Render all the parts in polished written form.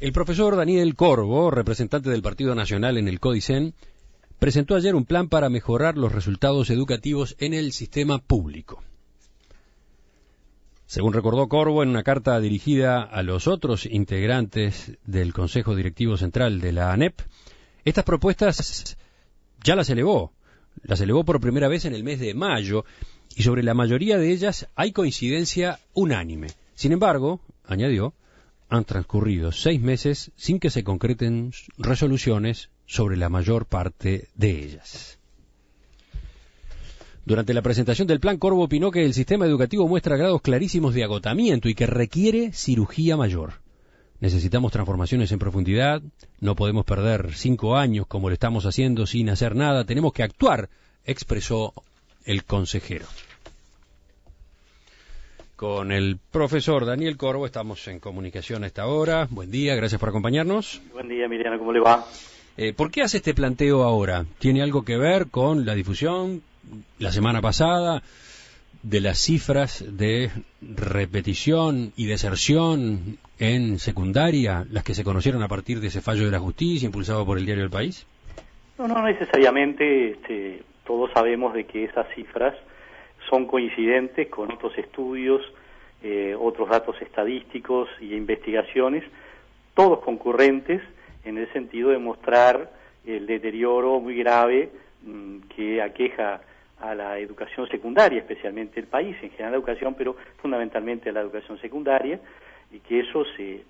El profesor Daniel Corvo, representante del Partido Nacional en el Codicen, presentó ayer un plan para mejorar los resultados educativos en el sistema público. Según recordó Corvo en una carta dirigida a los otros integrantes del Consejo Directivo Central de la ANEP, estas propuestas ya las elevó por primera vez en el mes de mayo, y sobre la mayoría de ellas hay coincidencia unánime. Sin embargo, añadió, han transcurrido 6 meses sin que se concreten resoluciones sobre la mayor parte de ellas. Durante la presentación del plan, Corvo opinó que el sistema educativo muestra grados clarísimos de agotamiento y que requiere cirugía mayor. Necesitamos transformaciones en profundidad, no podemos perder 5 años como lo estamos haciendo sin hacer nada, tenemos que actuar, expresó el consejero. Con el profesor Daniel Corvo estamos en comunicación a esta hora. Buen día, gracias por acompañarnos. Buen día, Emiliano, ¿cómo le va? ¿Por qué hace este planteo ahora? ¿Tiene algo que ver con la difusión la semana pasada de las cifras de repetición y deserción en secundaria, las que se conocieron a partir de ese fallo de la justicia impulsado por el diario El País? No necesariamente. Todos sabemos de que esas cifras son coincidentes con otros estudios, otros datos estadísticos y investigaciones, todos concurrentes en el sentido de mostrar el deterioro muy grave que aqueja a la educación secundaria, especialmente el país, en general la educación, pero fundamentalmente la educación secundaria, y que eso se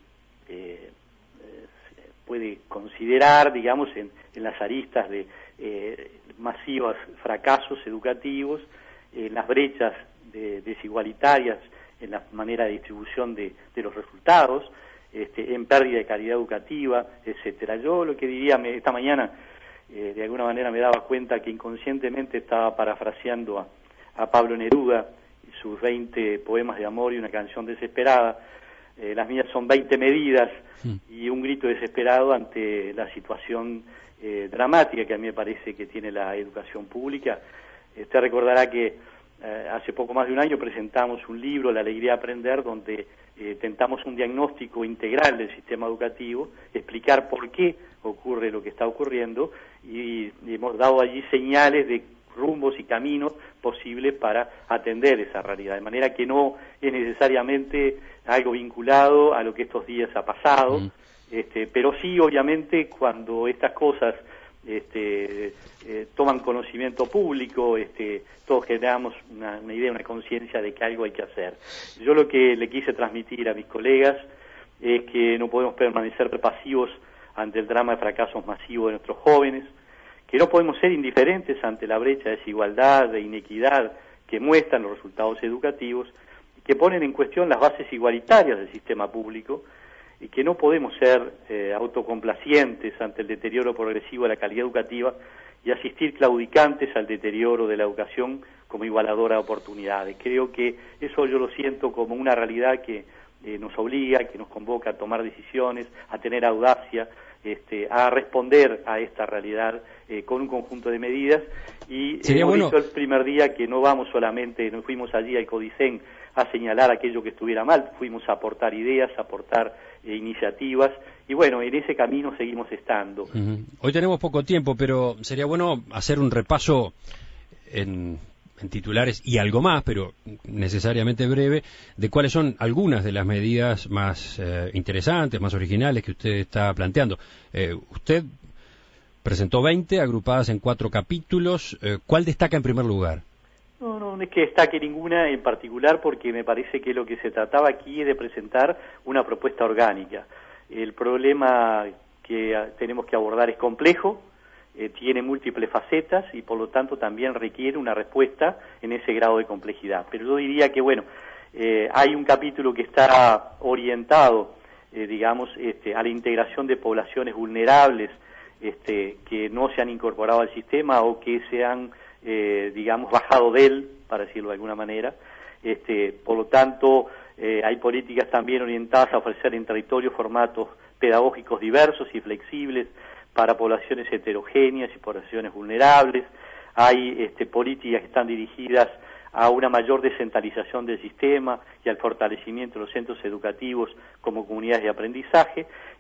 puede considerar, digamos, en las aristas de masivos fracasos educativos, en las brechas desigualitarias, en la manera de distribución de los resultados, en pérdida de calidad educativa, etcétera. Yo lo que diría, esta mañana, de alguna manera me daba cuenta que inconscientemente estaba parafraseando a Pablo Neruda y sus 20 poemas de amor y una canción desesperada. Las mías son 20 medidas y un grito desesperado ante la situación dramática que a mí me parece que tiene la educación pública. Usted recordará que hace poco más de un año presentamos un libro, La Alegría de Aprender, donde tentamos un diagnóstico integral del sistema educativo, explicar por qué ocurre lo que está ocurriendo, y hemos dado allí señales de rumbos y caminos posibles para atender esa realidad, de manera que no es necesariamente algo vinculado a lo que estos días ha pasado, pero sí, obviamente, cuando estas cosas toman conocimiento público, todos generamos una idea, una conciencia de que algo hay que hacer. Yo lo que le quise transmitir a mis colegas es que no podemos permanecer pasivos ante el drama de fracasos masivos de nuestros jóvenes, que no podemos ser indiferentes ante la brecha de desigualdad, de inequidad que muestran los resultados educativos, que ponen en cuestión las bases igualitarias del sistema público, y que no podemos ser autocomplacientes ante el deterioro progresivo de la calidad educativa y asistir claudicantes al deterioro de la educación como igualadora de oportunidades. Creo que eso yo lo siento como una realidad que nos obliga, que nos convoca a tomar decisiones, a tener audacia, a responder a esta realidad con un conjunto de medidas. Y hemos dicho el primer día que no fuimos allí al Codicen a señalar aquello que estuviera mal, fuimos a aportar ideas, a aportar iniciativas, y bueno, en ese camino seguimos estando. Hoy tenemos poco tiempo, pero sería bueno hacer un repaso en titulares y algo más, pero necesariamente breve, de cuáles son algunas de las medidas más interesantes, más originales que usted está planteando. Usted presentó 20 agrupadas en 4 capítulos. ¿Cuál destaca en primer lugar? No es que destaque ninguna en particular, porque me parece que lo que se trataba aquí es de presentar una propuesta orgánica. El problema que tenemos que abordar es complejo, tiene múltiples facetas y por lo tanto también requiere una respuesta en ese grado de complejidad. Pero yo diría que hay un capítulo que está orientado, a la integración de poblaciones vulnerables que no se han incorporado al sistema o que se han bajado de él, para decirlo de alguna manera. Por lo tanto, hay políticas también orientadas a ofrecer en territorio formatos pedagógicos diversos y flexibles para poblaciones heterogéneas y poblaciones vulnerables. Hay políticas que están dirigidas a una mayor descentralización del sistema y al fortalecimiento de los centros educativos como comunidades de aprendizaje,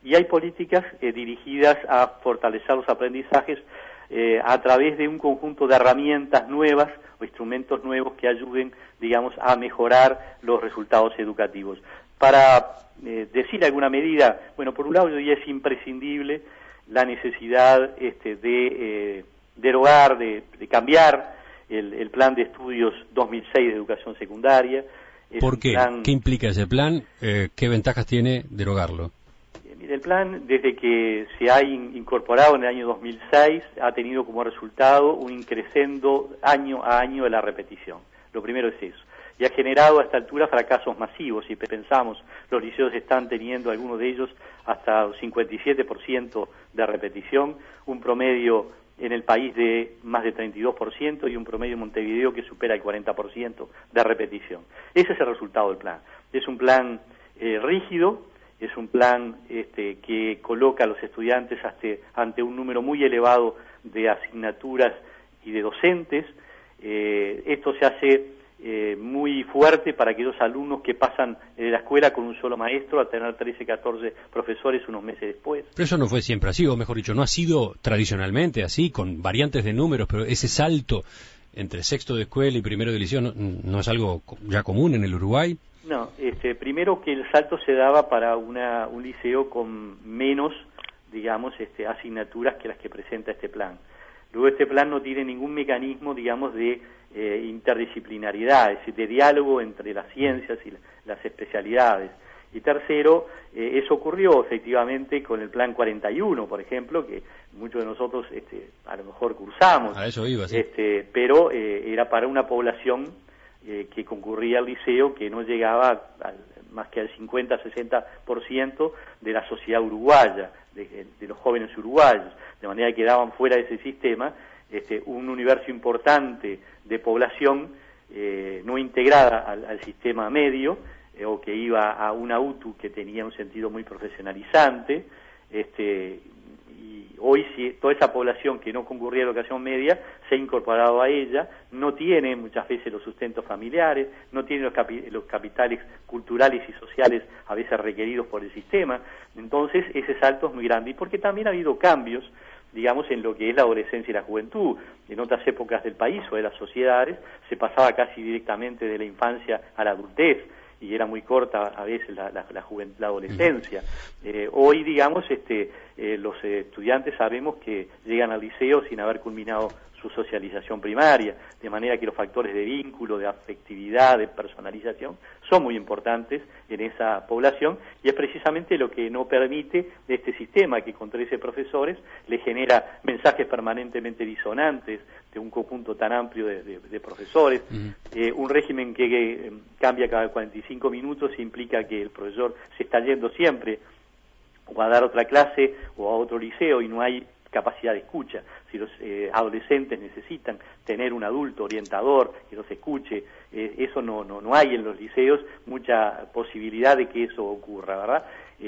y hay políticas dirigidas a fortalecer los aprendizajes a través de un conjunto de herramientas nuevas o instrumentos nuevos que ayuden, digamos, a mejorar los resultados educativos. Para decir alguna medida, bueno, por un lado hoy es imprescindible la necesidad de derogar, de cambiar el plan de estudios 2006 de educación secundaria. ¿Por qué? ¿Qué implica ese plan? ¿Qué ventajas tiene derogarlo? El plan, desde que se ha incorporado en el año 2006, ha tenido como resultado un increciendo año a año de la repetición. Lo primero es eso. Y ha generado a esta altura fracasos masivos. Si pensamos, los liceos están teniendo, algunos de ellos, hasta 57% de repetición, un promedio en el país de más de 32% y un promedio en Montevideo que supera el 40% de repetición. Ese es el resultado del plan. Es un plan rígido, es un plan que coloca a los estudiantes ante un número muy elevado de asignaturas y de docentes. Esto se hace muy fuerte para aquellos alumnos que pasan de la escuela con un solo maestro a tener 13, 14 profesores unos meses después. Pero eso no fue siempre así, o mejor dicho, no ha sido tradicionalmente así, con variantes de números, pero ese salto entre sexto de escuela y primero de liceo no es algo ya común en el Uruguay. No, primero que el salto se daba para un liceo con menos, digamos, asignaturas que las que presenta este plan. Luego este plan no tiene ningún mecanismo, digamos, de interdisciplinaridad, es decir, de diálogo entre las ciencias y las especialidades. Y tercero, eso ocurrió efectivamente con el plan 41, por ejemplo, que muchos de nosotros a lo mejor cursamos. A eso iba, sí. Pero era para una población que concurría al liceo que no llegaba más que al 50-60% de la sociedad uruguaya, de los jóvenes uruguayos, de manera que quedaban fuera de ese sistema un universo importante de población no integrada al sistema medio, o que iba a una UTU que tenía un sentido muy profesionalizante, y hoy toda esa población que no concurría a la educación media se ha incorporado a ella, no tiene muchas veces los sustentos familiares, no tiene los capitales culturales y sociales a veces requeridos por el sistema. Entonces ese salto es muy grande, y porque también ha habido cambios, digamos, en lo que es la adolescencia y la juventud. En otras épocas del país o de las sociedades se pasaba casi directamente de la infancia a la adultez, y era muy corta a veces la adolescencia. Hoy, digamos, los estudiantes sabemos que llegan al liceo sin haber culminado su socialización primaria, de manera que los factores de vínculo, de afectividad, de personalización, son muy importantes en esa población, y es precisamente lo que no permite este sistema que con 13 profesores le genera mensajes permanentemente disonantes de un conjunto tan amplio de profesores. Un régimen que cambia cada 45 minutos implica que el profesor se está yendo siempre o a dar otra clase o a otro liceo, y no hay capacidad de escucha. Si los adolescentes necesitan tener un adulto orientador que los escuche, eso no hay en los liceos mucha posibilidad de que eso ocurra, ¿verdad?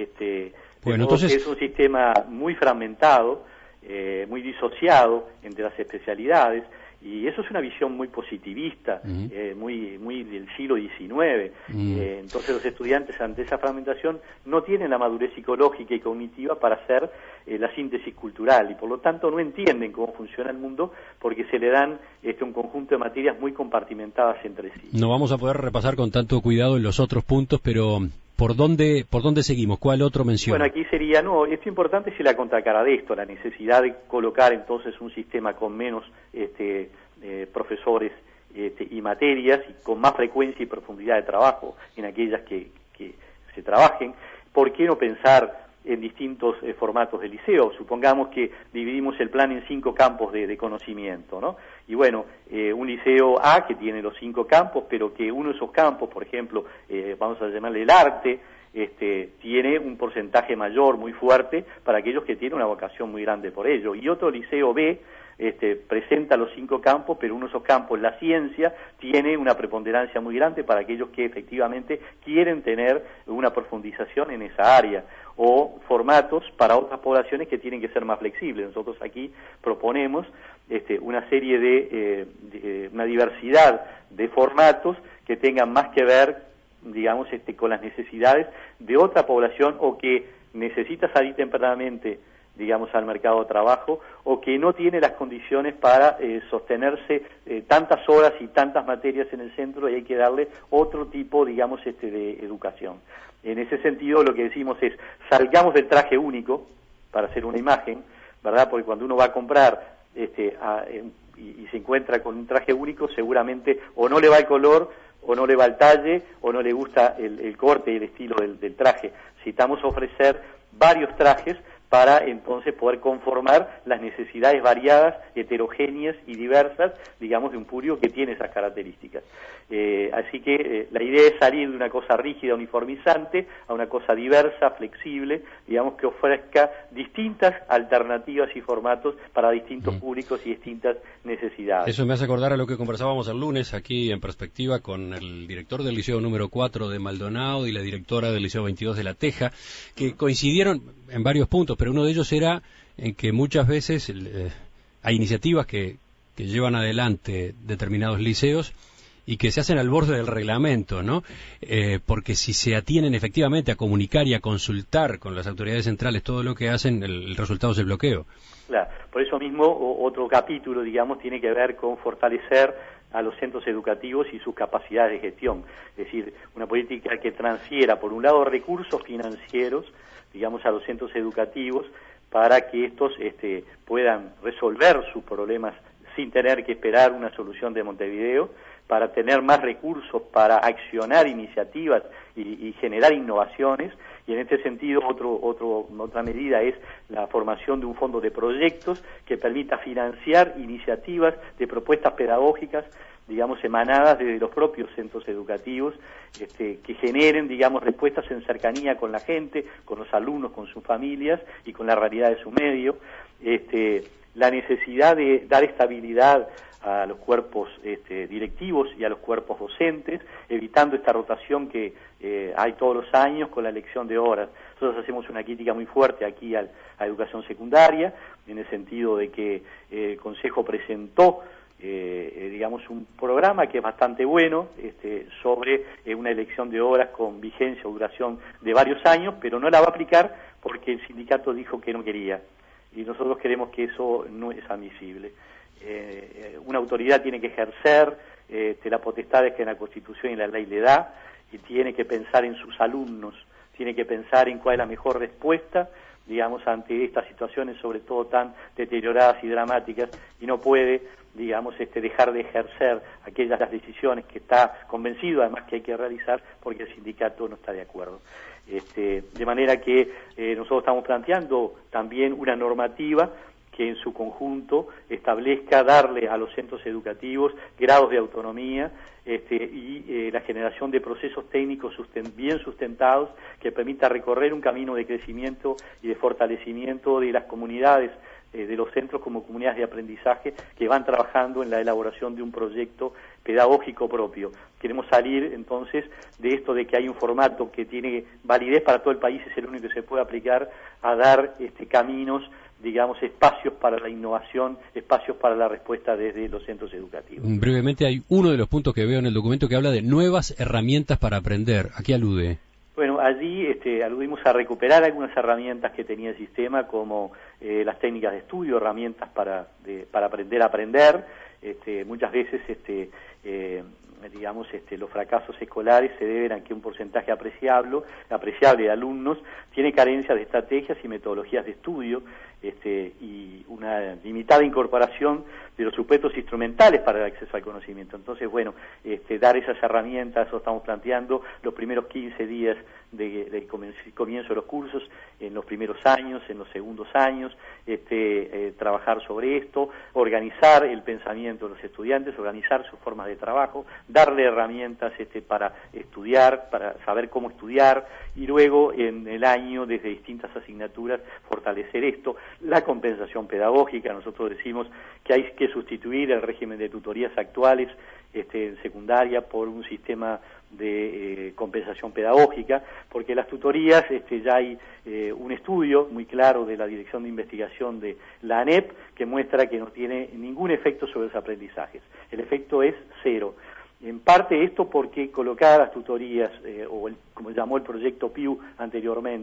Bueno, entonces es un sistema muy fragmentado, muy disociado entre las especialidades, y eso es una visión muy positivista, muy del siglo XIX. Entonces los estudiantes ante esa fragmentación no tienen la madurez psicológica y cognitiva para hacer la síntesis cultural, y por lo tanto no entienden cómo funciona el mundo, porque se le dan un conjunto de materias muy compartimentadas entre sí. No vamos a poder repasar con tanto cuidado en los otros puntos, pero ¿por dónde seguimos? ¿Cuál otro menciona? Bueno, aquí sería, esto importante es la contracara de esto, la necesidad de colocar entonces un sistema con menos profesores y materias, y con más frecuencia y profundidad de trabajo en aquellas que se trabajen. ¿Por qué no pensar en distintos formatos de liceo? Supongamos que dividimos el plan en 5 campos de conocimiento, ¿no? Y bueno, un liceo A que tiene los 5 campos, pero que uno de esos campos, por ejemplo, vamos a llamarle el arte, tiene un porcentaje mayor, muy fuerte, para aquellos que tienen una vocación muy grande por ello. Y otro liceo B presenta los 5 campos, pero uno de esos campos, la ciencia, tiene una preponderancia muy grande para aquellos que efectivamente quieren tener una profundización en esa área, o formatos para otras poblaciones que tienen que ser más flexibles. Nosotros aquí proponemos una serie de una diversidad de formatos que tengan más que ver, digamos, con las necesidades de otra población, o que necesita salir tempranamente, digamos, al mercado de trabajo, o que no tiene las condiciones para sostenerse tantas horas y tantas materias en el centro, y hay que darle otro tipo, digamos, de educación. En ese sentido, lo que decimos es, salgamos del traje único, para hacer una imagen, ¿verdad? Porque cuando uno va a comprar y se encuentra con un traje único, seguramente o no le va el color, o no le va el talle, o no le gusta el corte y el estilo del traje. Necesitamos ofrecer varios trajes para entonces poder conformar las necesidades variadas, heterogéneas y diversas, digamos, de un público que tiene esas características. Así que la idea es salir de una cosa rígida, uniformizante, a una cosa diversa, flexible, digamos, que ofrezca distintas alternativas y formatos para distintos públicos y distintas necesidades. Eso me hace acordar a lo que conversábamos el lunes aquí en Perspectiva con el director del Liceo número 4 de Maldonado y la directora del Liceo 22 de La Teja, que coincidieron en varios puntos, pero uno de ellos era en que muchas veces hay iniciativas que llevan adelante determinados liceos y que se hacen al borde del reglamento, ¿no? Porque si se atienen efectivamente a comunicar y a consultar con las autoridades centrales todo lo que hacen, el resultado es el bloqueo. Claro, por eso mismo otro capítulo, digamos, tiene que ver con fortalecer a los centros educativos y sus capacidades de gestión. Es decir, una política que transfiera, por un lado, recursos financieros, digamos, a los centros educativos para que estos puedan resolver sus problemas sin tener que esperar una solución de Montevideo, para tener más recursos para accionar iniciativas y generar innovaciones, y en este sentido otra medida es la formación de un fondo de proyectos que permita financiar iniciativas de propuestas pedagógicas, digamos, emanadas de los propios centros educativos, que generen, digamos, respuestas en cercanía con la gente, con los alumnos, con sus familias y con la realidad de su medio. La necesidad de dar estabilidad a los cuerpos directivos y a los cuerpos docentes, evitando esta rotación que hay todos los años con la elección de horas. Nosotros hacemos una crítica muy fuerte aquí a educación secundaria, en el sentido de que el Consejo presentó digamos, un programa que es bastante bueno sobre una elección de horas con vigencia o duración de varios años, pero no la va a aplicar porque el sindicato dijo que no quería, y nosotros creemos que eso no es admisible. Una autoridad tiene que ejercer las potestades que en la Constitución y la ley le da, y tiene que pensar en sus alumnos, tiene que pensar en cuál es la mejor respuesta, digamos, ante estas situaciones, sobre todo tan deterioradas y dramáticas, y no puede, digamos, dejar de ejercer aquellas decisiones que está convencido además que hay que realizar, porque el sindicato no está de acuerdo. De manera que nosotros estamos planteando también una normativa que en su conjunto establezca darle a los centros educativos grados de autonomía y la generación de procesos técnicos bien sustentados que permita recorrer un camino de crecimiento y de fortalecimiento de las comunidades de los centros como comunidades de aprendizaje que van trabajando en la elaboración de un proyecto pedagógico propio. Queremos salir entonces de esto de que hay un formato que tiene validez para todo el país, es el único que se puede aplicar, a dar caminos, digamos, espacios para la innovación, espacios para la respuesta desde los centros educativos. Brevemente, hay uno de los puntos que veo en el documento que habla de nuevas herramientas para aprender. ¿A qué alude? Bueno, allí aludimos a recuperar algunas herramientas que tenía el sistema, como las técnicas de estudio, herramientas para aprender a aprender. Muchas veces digamos, los fracasos escolares se deben a que un porcentaje apreciable de alumnos tiene carencias de estrategias y metodologías de estudio, y una limitada incorporación de los supuestos instrumentales para el acceso al conocimiento. Entonces, bueno, dar esas herramientas, eso estamos planteando los primeros 15 días de comienzo de los cursos, en los primeros años, en los segundos años, trabajar sobre esto, organizar el pensamiento de los estudiantes, organizar sus formas de trabajo, darle herramientas para estudiar, para saber cómo estudiar, y luego en el año, desde distintas asignaturas, fortalecer esto. La compensación pedagógica, nosotros decimos que hay que sustituir el régimen de tutorías actuales en secundaria por un sistema de compensación pedagógica, porque las tutorías, ya hay un estudio muy claro de la Dirección de Investigación de la ANEP que muestra que no tiene ningún efecto sobre los aprendizajes. El efecto es cero. En parte esto porque colocar las tutorías, como llamó el proyecto PIU anteriormente,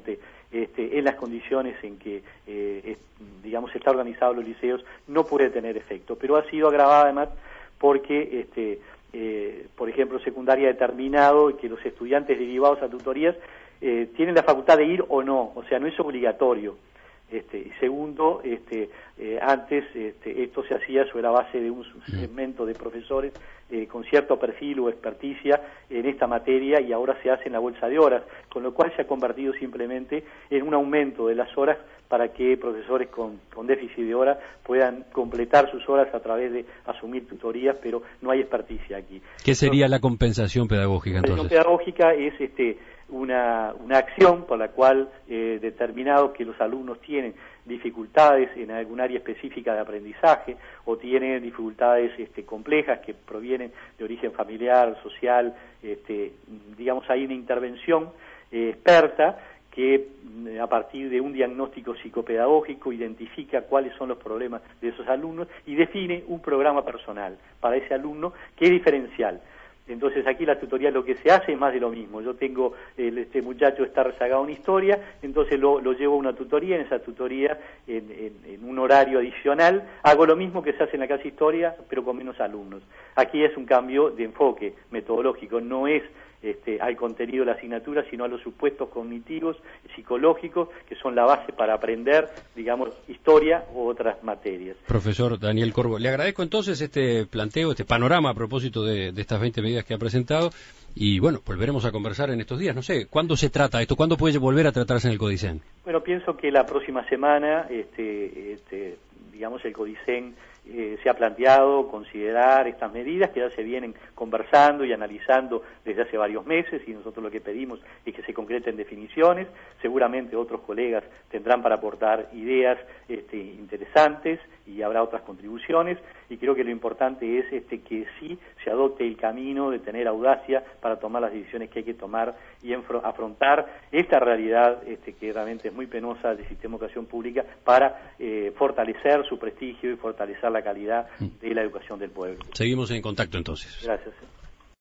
en las condiciones en que, digamos, está organizado los liceos, no puede tener efecto. Pero ha sido agravada además porque, por ejemplo, secundaria ha determinado que los estudiantes derivados a tutorías tienen la facultad de ir o no, o sea, no es obligatorio. Y segundo, antes esto se hacía sobre la base de un segmento de profesores con cierto perfil o experticia en esta materia, y ahora se hace en la bolsa de horas, con lo cual se ha convertido simplemente en un aumento de las horas para que profesores con déficit de horas puedan completar sus horas a través de asumir tutorías, pero no hay experticia aquí. ¿Qué sería la compensación pedagógica entonces? La compensación pedagógica es una acción por la cual determinado que los alumnos tienen dificultades en algún área específica de aprendizaje o tienen dificultades complejas que provienen de origen familiar, social, digamos, hay una intervención experta que a partir de un diagnóstico psicopedagógico identifica cuáles son los problemas de esos alumnos y define un programa personal para ese alumno que es diferencial. Entonces aquí la tutoría lo que se hace es más de lo mismo. Yo tengo, este muchacho está rezagado en historia, entonces lo llevo a una tutoría, en esa tutoría, en un horario adicional, hago lo mismo que se hace en la clase historia, pero con menos alumnos. Aquí es un cambio de enfoque metodológico, no es al contenido de la asignatura, sino a los supuestos cognitivos, psicológicos, que son la base para aprender, digamos, historia u otras materias. Profesor Daniel Corvo, le agradezco entonces este planteo, este panorama a propósito de estas 20 medidas que ha presentado, y bueno, volveremos a conversar en estos días. No sé, ¿cuándo se trata esto? ¿Cuándo puede volver a tratarse en el CODICEN? Bueno, pienso que la próxima semana, digamos, el CODICEN se ha planteado considerar estas medidas que ya se vienen conversando y analizando desde hace varios meses, y nosotros lo que pedimos es que se concreten definiciones. Seguramente otros colegas tendrán para aportar ideas interesantes y habrá otras contribuciones, y creo que lo importante es que sí se adopte el camino de tener audacia para tomar las decisiones que hay que tomar y afrontar esta realidad que realmente es muy penosa del sistema de educación pública, para fortalecer su prestigio y fortalecer la calidad de la educación del pueblo. Seguimos en contacto entonces. Gracias.